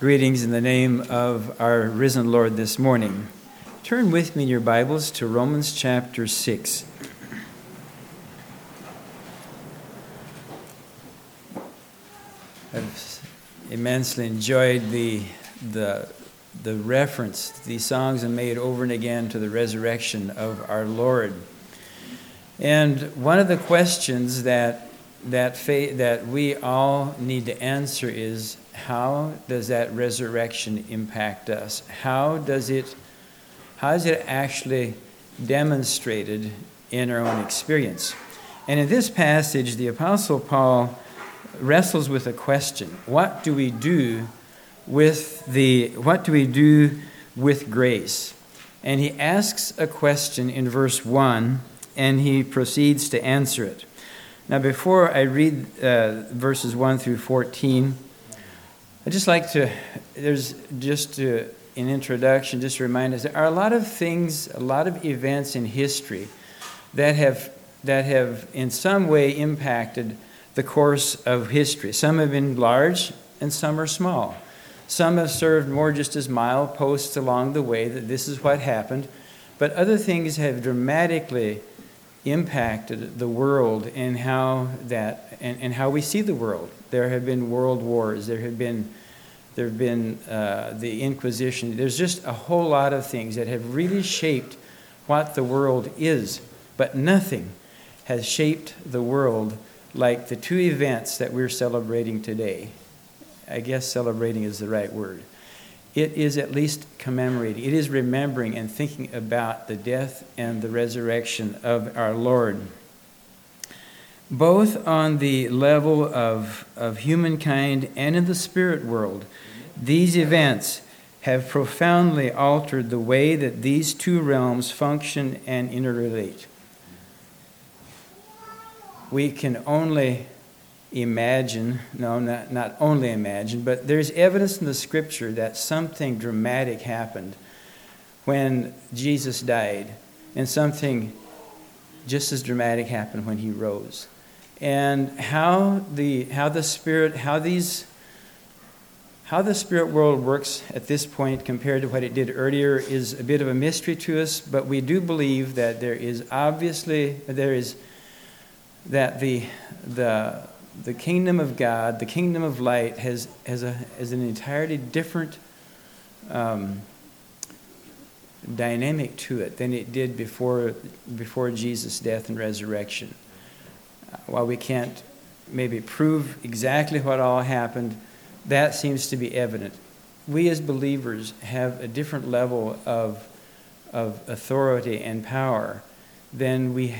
Greetings in the name of our risen Lord this morning. Turn with me in your Bibles to Romans chapter 6. I've immensely enjoyed the reference these songs have made over and again to the resurrection of our Lord. And one of the questions that we all need to answer is, how does that resurrection impact us? How is it actually demonstrated in our own experience? And in this passage, the Apostle Paul wrestles with a question: what do we do with grace? And he asks a question in verse 1, and he proceeds to answer it. Now, before I read verses 1 through 14, I'd just like to, in introduction, just remind us there are a lot of things, a lot of events in history that have in some way impacted the course of history. Some have been large and some are small. Some have served more just as mileposts along the way, that this is what happened. But other things have dramatically impacted the world and how we see the world. There have been world wars. There have been the Inquisition. There's just a whole lot of things that have really shaped what the world is. But nothing has shaped the world like the two events that we're celebrating today. I guess celebrating is the right word. It is at least commemorating. It is remembering and thinking about the death and the resurrection of our Lord. Both on the level of humankind and in the spirit world, these events have profoundly altered the way that these two realms function and interrelate. We can only imagine, not only imagine, but there's evidence in the Scripture that something dramatic happened when Jesus died, and something just as dramatic happened when he rose. And how the spirit world works at this point compared to what it did earlier is a bit of a mystery to us, but we do believe that the kingdom of God, the kingdom of light, has an entirely different dynamic to it than it did before Jesus' death and resurrection. While we can't maybe prove exactly what all happened, that seems to be evident. We as believers have a different level of authority and power than they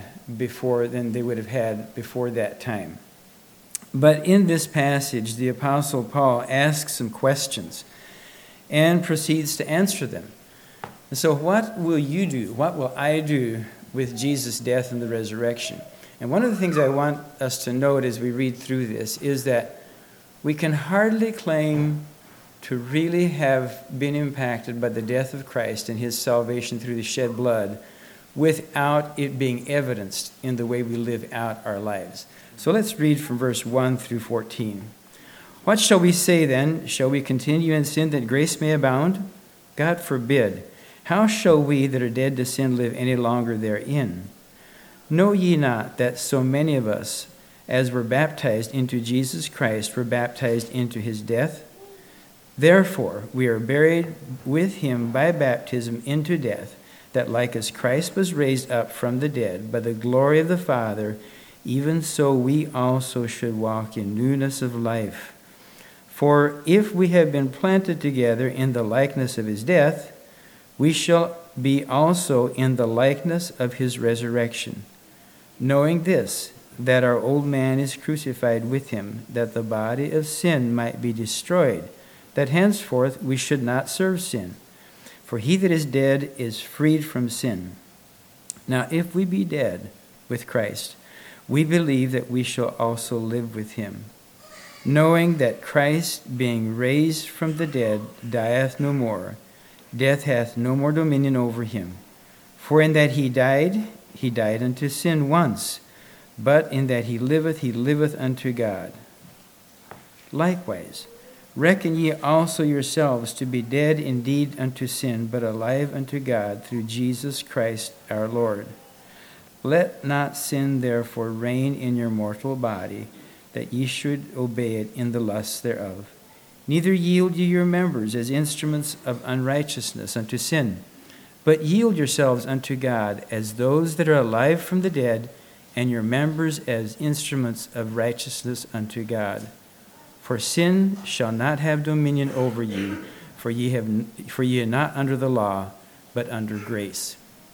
would have had before that time. But in this passage, the Apostle Paul asks some questions and proceeds to answer them. And so what will you do? What will I do with Jesus' death and the resurrection? And one of the things I want us to note as we read through this is that we can hardly claim to really have been impacted by the death of Christ and his salvation through the shed blood without it being evidenced in the way we live out our lives. So let's read from verse 1 through 14. What shall we say then? Shall we continue in sin that grace may abound? God forbid. How shall we that are dead to sin live any longer therein? Know ye not that so many of us, as were baptized into Jesus Christ, were baptized into his death? Therefore we are buried with him by baptism into death, that like as Christ was raised up from the dead by the glory of the Father, even so we also should walk in newness of life. For if we have been planted together in the likeness of his death, we shall be also in the likeness of his resurrection. Knowing this, that our old man is crucified with him, that the body of sin might be destroyed, that henceforth we should not serve sin. For he that is dead is freed from sin. Now if we be dead with Christ, we believe that we shall also live with him, knowing that Christ, being raised from the dead, dieth no more. Death hath no more dominion over him. For in that he died unto sin once, but in that he liveth unto God. Likewise, Reckon ye also yourselves to be dead indeed unto sin, but alive unto God through Jesus Christ our Lord. Let not sin therefore reign in your mortal body, that ye should obey it in the lusts thereof. Neither yield ye your members as instruments of unrighteousness unto sin, but yield yourselves unto God as those that are alive from the dead, and your members as instruments of righteousness unto God. For sin shall not have dominion over you, for ye are not under the law, but under grace.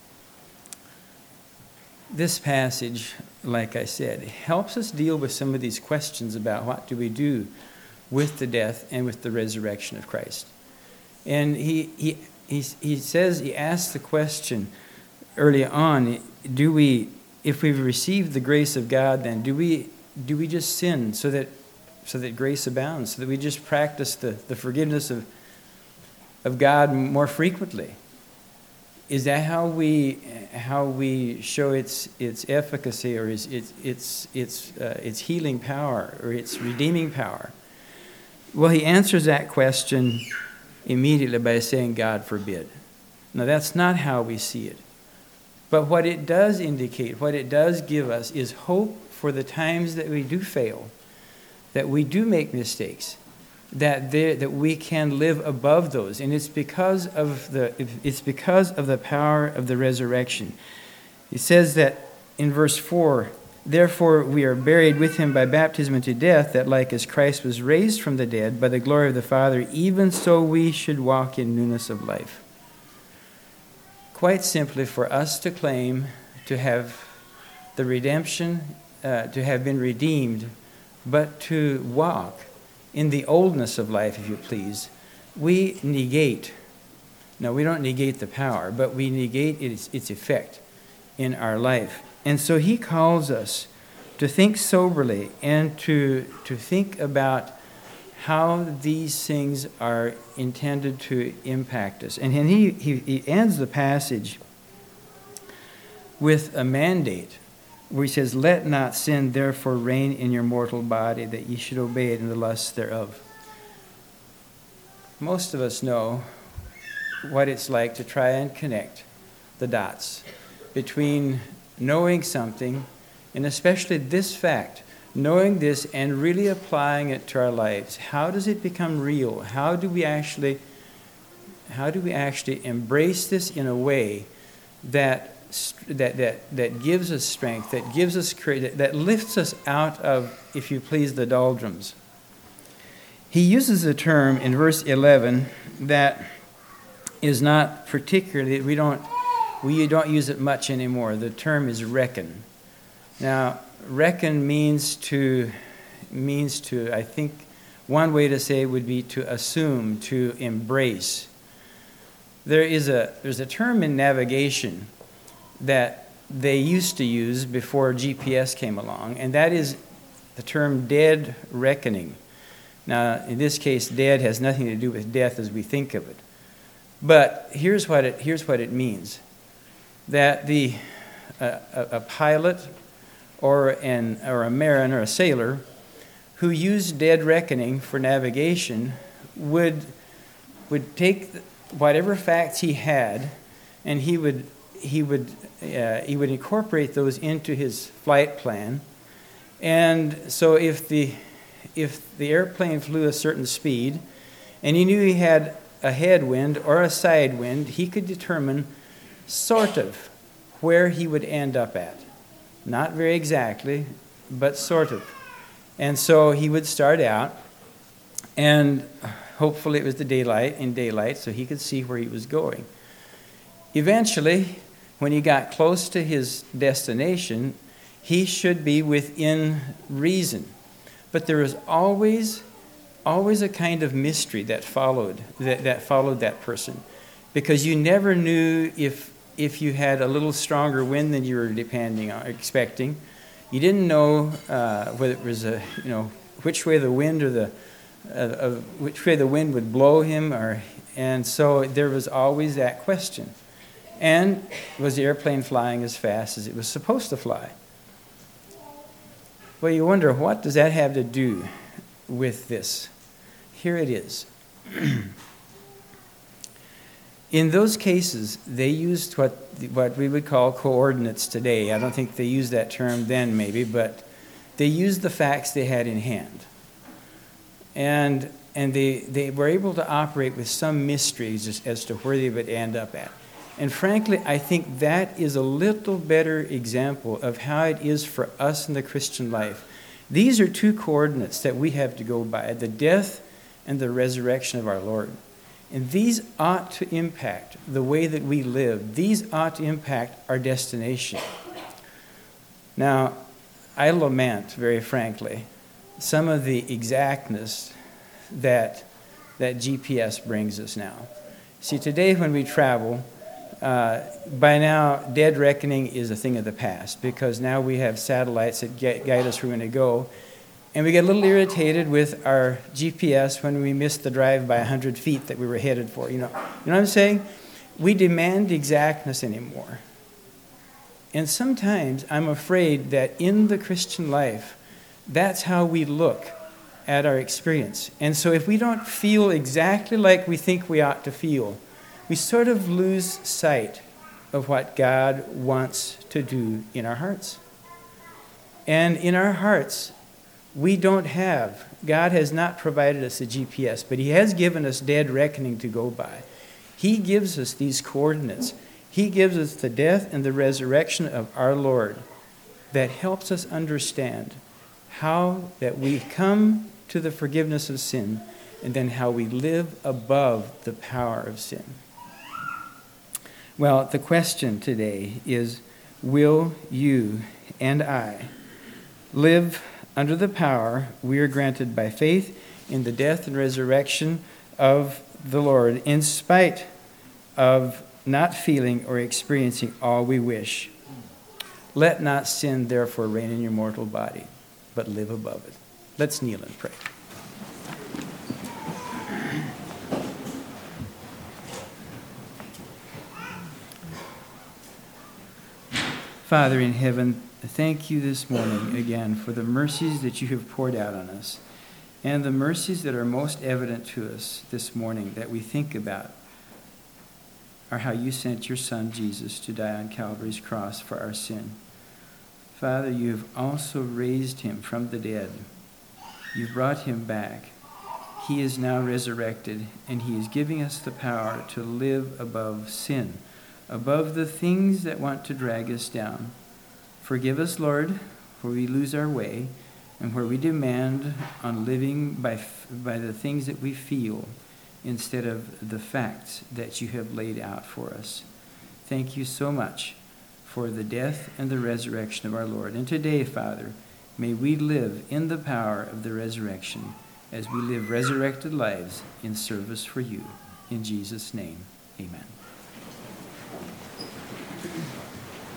This passage, like I said, helps us deal with some of these questions about what do we do with the death and with the resurrection of Christ. And he says, he asks the question early on, if we've received the grace of God, then do we just sin so that grace abounds, so that we just practice the forgiveness of God more frequently? Is that how we show its efficacy, or its healing power, or its redeeming power? Well, he answers that question immediately by saying, God forbid. Now, that's not how we see it. But what it does indicate, what it does give us, is hope for the times that we do fail, that we do make mistakes, that we can live above those. And it's because of the power of the resurrection. It says that in verse 4, therefore we are buried with him by baptism into death, that like as Christ was raised from the dead by the glory of the Father, even so we should walk in newness of life. Quite simply, for us to claim to have the redemption, to have been redeemed, but to walk in the oldness of life, if you please, we negate. No, we don't negate the power, but we negate its effect in our life. And so he calls us to think soberly and to think about how these things are intended to impact us. And he ends the passage with a mandate where he says, let not sin therefore reign in your mortal body, that ye should obey it in the lusts thereof. Most of us know what it's like to try and connect the dots between knowing something, and especially this fact, knowing this and really applying it to our lives. How does it become real? How do we actually embrace this in a way that gives us strength, that gives us courage, that lifts us out of, if you please, the doldrums? He uses a term in verse 11 that is not particularly, we don't use it much anymore. The term is reckon. Now, reckon means to, I think one way to say it would be to assume, to embrace. There's a term in navigation that they used to use before GPS came along, and that is the term dead reckoning. Now, in this case, dead has nothing to do with death as we think of it. But here's what it means. That a pilot or a mariner, a sailor, who used dead reckoning for navigation would take whatever facts he had, and he would incorporate those into his flight plan. And so if the airplane flew a certain speed, and he knew he had a headwind or a side wind, he could determine sort of where he would end up at. Not very exactly, but sort of. And so he would start out, and hopefully it was in daylight, so he could see where he was going. Eventually, when he got close to his destination, he should be within reason. But there was always a kind of mystery that followed that person, because you never knew if you had a little stronger wind than you were expecting. You didn't know whether it was which way the wind which way the wind would blow him, and so there was always that question. And was the airplane flying as fast as it was supposed to fly? Well, you wonder, what does that have to do with this? here it is. In those cases, they used what we would call coordinates today. I don't think they used that term then, maybe, but they used the facts they had in hand. And they were able to operate with some mysteries as to where they would end up at. And frankly, I think that is a little better example of how it is for us in the Christian life. These are two coordinates that we have to go by, the death and the resurrection of our Lord. And these ought to impact the way that we live. These ought to impact our destination. Now, I lament, very frankly, some of the exactness that GPS brings us now. See, today when we travel, by now, dead reckoning is a thing of the past, because now we have satellites that guide us where we're going to go. And we get a little irritated with our GPS when we miss the drive by 100 feet that we were headed for. You know what I'm saying? We demand exactness anymore. And sometimes I'm afraid that in the Christian life, that's how we look at our experience. And so if we don't feel exactly like we think we ought to feel, we sort of lose sight of what God wants to do in our hearts. And in our hearts, God has not provided us a GPS, but He has given us dead reckoning to go by. He gives us these coordinates. He gives us the death and the resurrection of our Lord that helps us understand how that we come to the forgiveness of sin, and then how we live above the power of sin. Well, the question today is, will you and I live under the power we are granted by faith in the death and resurrection of the Lord, in spite of not feeling or experiencing all we wish? Let not sin, therefore, reign in your mortal body, but live above it. Let's kneel and pray. Father in heaven, thank you this morning again for the mercies that you have poured out on us, and the mercies that are most evident to us this morning that we think about are how you sent your Son Jesus to die on Calvary's cross for our sin. Father, you have also raised him from the dead. You've brought him back. He is now resurrected, and he is giving us the power to live above sin, above the things that want to drag us down. Forgive us, Lord, where we lose our way and where we demand on living by the things that we feel instead of the facts that you have laid out for us. Thank you so much for the death and the resurrection of our Lord. And today, Father, may we live in the power of the resurrection as we live resurrected lives in service for you. In Jesus' name, amen.